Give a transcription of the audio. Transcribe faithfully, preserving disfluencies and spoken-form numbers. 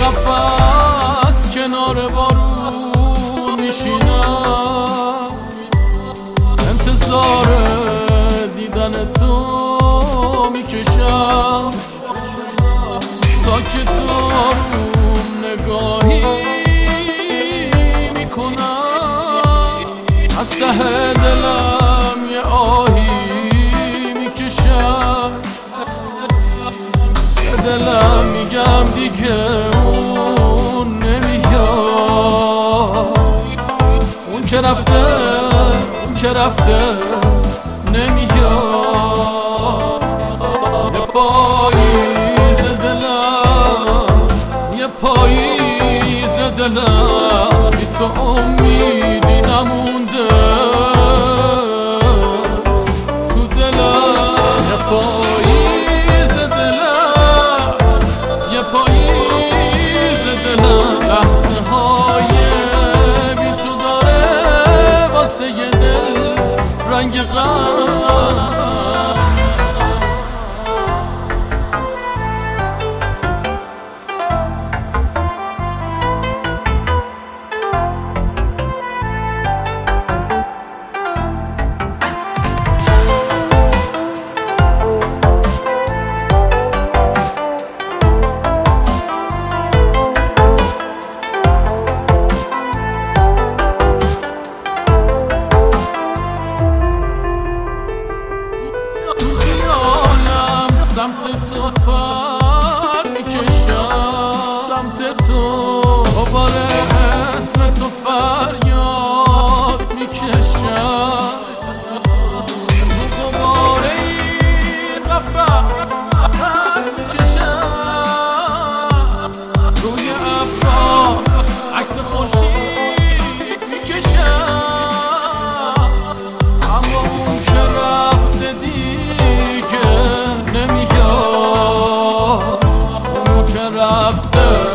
قفس کنار بارون میشینم، انتظار دیدن تو میکشم. ساکت آروم نگاهی میکنم، از ته دلم یه آهی میکشم. به دلم میگم دیگه اون نمیاد، اون که رفته اون که رفته نمیاد. یه پاییز دلم یه پاییز دلم بی تو امیدی نمونده تو دلم. یه پاییز دلم یه پاییز دلم لحظه های بی تو داره واسه یه دل رنگ غم. سمت تو پر میکشم، سمت تو دوباره اسم تو فریاد میکشم. دوباره این قفس میکشم، روی ابرها عکس خورشید میکشم. اما اون که رفته دیگه نمیاد، اون که رفته